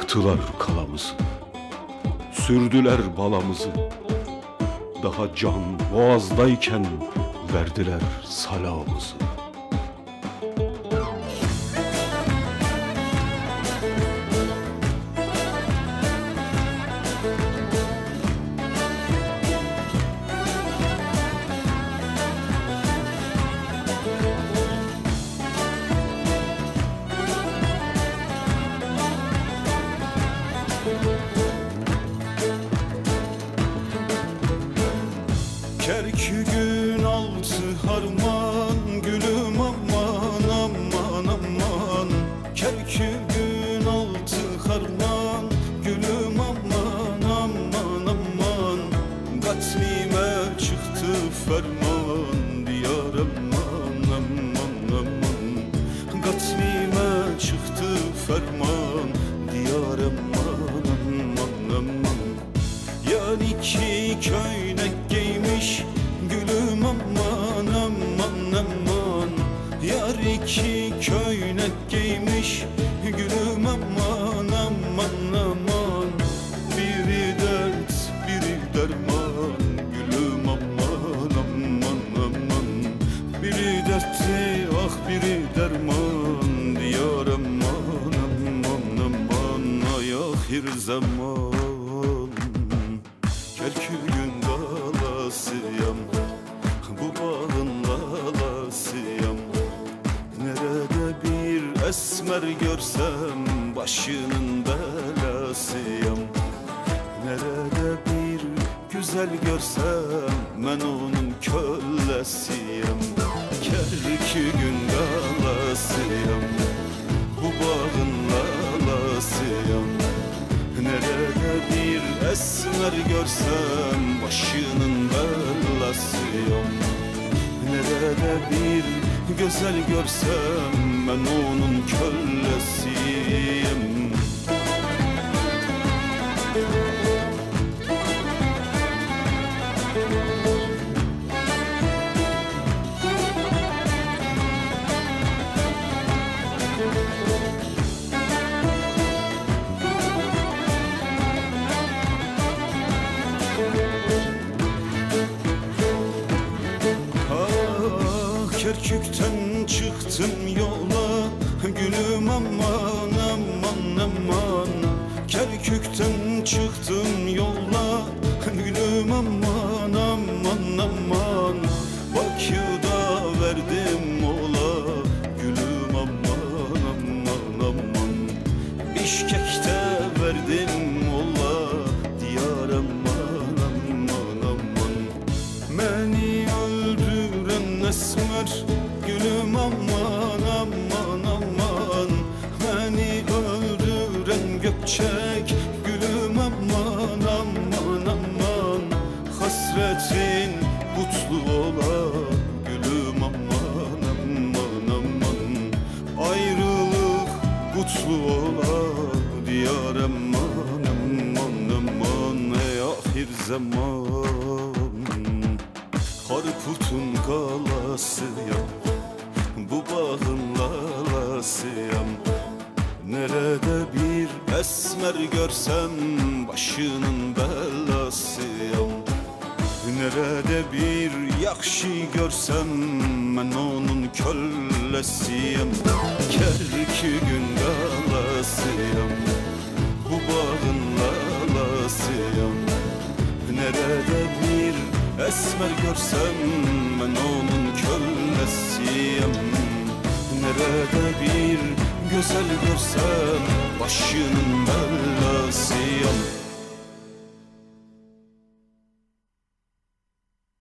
Yaktılar kalamızı, sürdüler balamızı. Daha can boğazdayken verdiler salamızı. Kerkük'ün altı harman, gülüm aman aman aman. Kerkük'ün altı harman, gülüm aman aman aman. Katlime çıktı ferman, diyar aman aman aman. Katlime çıktı ferman, diyar aman aman aman. Yar iki köynek giymiş, gülüm aman aman aman. Yar iki köynek giymiş, gülüm aman aman aman. Biri dert, biri derman, gülüm aman aman aman. Biri dertli, ah biri derman, diyar aman aman aman. Ay ahir zaman Kerkük'ün galasıyam, bu bağın lalasıyam. Nerede bir esmer görsem başının belasıyam. Nerede bir güzel görsem ben onun kölesiyim. Kerkük'ün galasıyam, bu bağın lalasıyam. Nerede bir esmer görsem başının belasıyım. Nerede bir güzel görsem ben onun kölesiyim. Kerkük'ten çıktım yola, gülüm aman aman aman. Kerkük'ten çıktım yola, gülüm aman aman aman. Bakü'da verdim ola, gülüm aman aman aman. Bişkek'te verdim ola, diyar aman aman aman. Beni öldüren esmer, gülüm aman aman aman. Beni öldüren gökçek, gülüm aman aman aman. Hasretin kutlu ola, gülüm aman aman aman. Ayrılık kutlu ola, diyar aman aman aman. Ey ahir zaman Harput'un galasıyam, bu bağın lalasıyam. Nerede bir esmer görsem başının belasıyam. Nerede bir yakşı görsem ben onun kölesiyim. Kerkük'ün galasıyam, bu bağın lalasıyam. Nerede bir esmer görsem ben onun kölesiyim. Nerede bir güzel görsem başının belasıyım.